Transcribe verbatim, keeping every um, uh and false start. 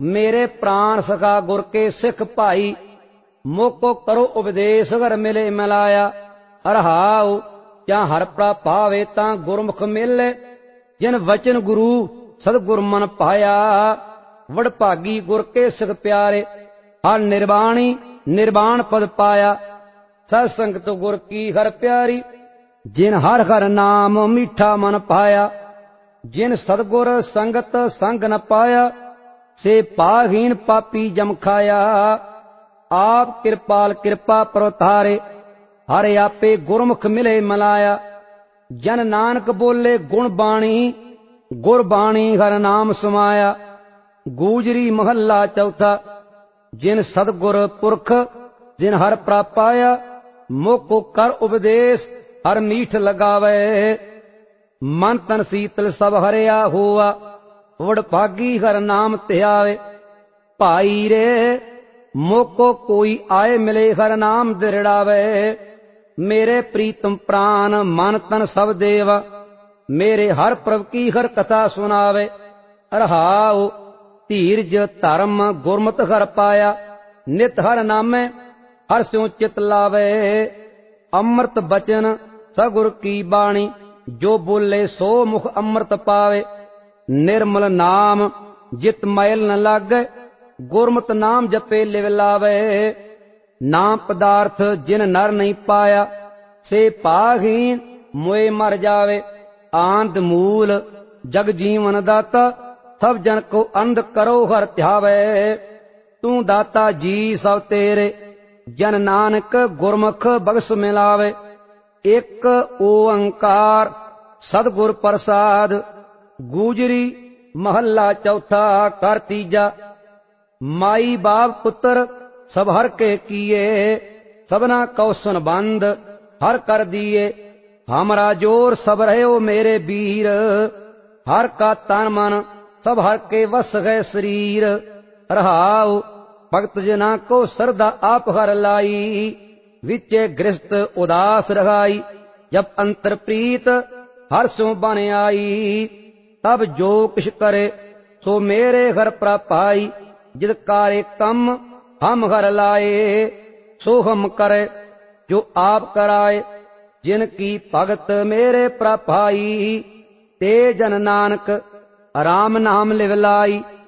मेरे प्राण सखा गुर के सिख भाई। मोको करो उपदेश घर मिले मिलाया। अरहाओ क्या हर प्रभावे ता गुरमुख मिले। जिन वचन गुरु सदगुर मन पाया। वडभागी गुर के सिख प्यारे। हर निर्वाणी निर्वाण पद पाया। सत संगत गुर की हर प्यारी। जिन हर हर नाम मीठा मन पाया। जिन सदगुर संगत संग न पाया। से पाहीन पापी जम खाया। आप कृपाल कृपा प्रतारे। हर आपे गुरमुख मिले मलाया। जन नानक बोले गुण बाणी। गुरबाणी हर नाम समाया। गूजरी महला चौथा। जिन सदगुर पुरख जिन हर प्रापाया। मोको कर उपदेश हर मीठ लगावे। मन तन शीतल सब हरिया हुआ। वडभागी हर नाम ध्यावे। भाई रे मोको कोई आए मिले हर नाम दिरड़ावे। मेरे प्रीतम प्राण मन तन सब देवा। मेरे हर प्रभ की हर कथा सुनावे। रहाओ धीरज धर्म गुरमत हर पाया। नित हर नामे हर स्यों चित लावे। अमृत बचन सगुर की बाणी। जो बोले सो मुख अमृत पावे। निर्मल नाम जित मैल न लागे। गुरमत नाम जपे लिव लावे। नाम पदार्थ जिन नर नहीं पाया। से पाहीन मोए मर जावे। आंद मूल जग जीवन दाता। सब जन को अंध करो हर ध्यावे। तू दाता जी सब तेरे। जन नानक गुरमुख बख्श मिलावे। एक ओंकार सदगुर प्रसाद। गूजरी महला चौथा कर तीजा। माई बाप पुत्र सब हर के किए। सबना कौशन बंद हर कर दिए। हमरा जोर सब रहो मेरे वीर। हर का तन मन सब हर के वस है शरीर। रहाओ भगत जना को श्रद्धा आप हर लाई। विचे गृहस्थ उदास रहाई। जब अंतर प्रीत हर सो बन आई। तब जो किछ करे सो मेरे घर प्रापाई। जित कारे कम हम घर लाए। सो हम करे जो आप कराए। जिनकी भगत मेरे प्रापाई। ते जन नानक राम नाम लिव लाई।